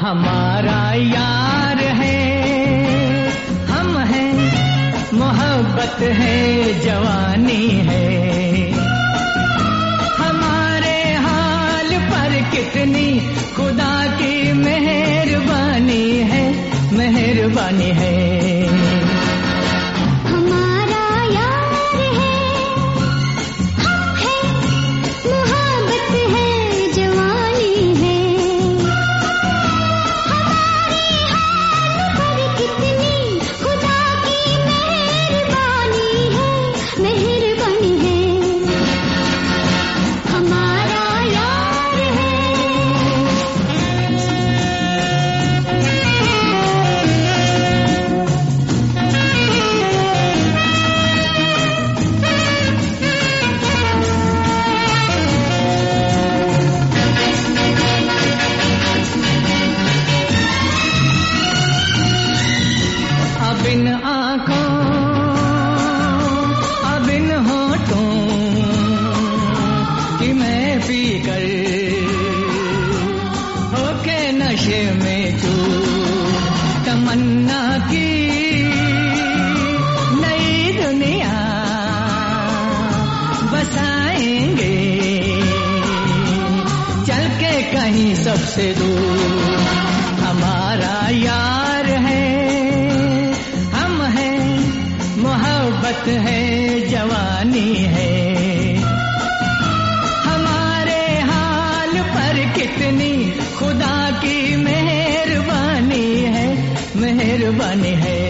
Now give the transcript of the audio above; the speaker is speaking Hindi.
हमारा यार है, हम हैं, मोहब्बत है, जवानी है। हमारे हाल पर कितनी खुदा की मेहरबानी है, मेहरबानी है। अब इन आँखों, अब इन होठों कि मैं पी कर होके नशे में तू तमन्ना की नई दुनिया बसाएंगे, चल के कहीं सबसे दूर। हमारा यार है, मोहब्बत है, जवानी है। हमारे हाल पर कितनी खुदा की मेहरबानी है, मेहरबानी है।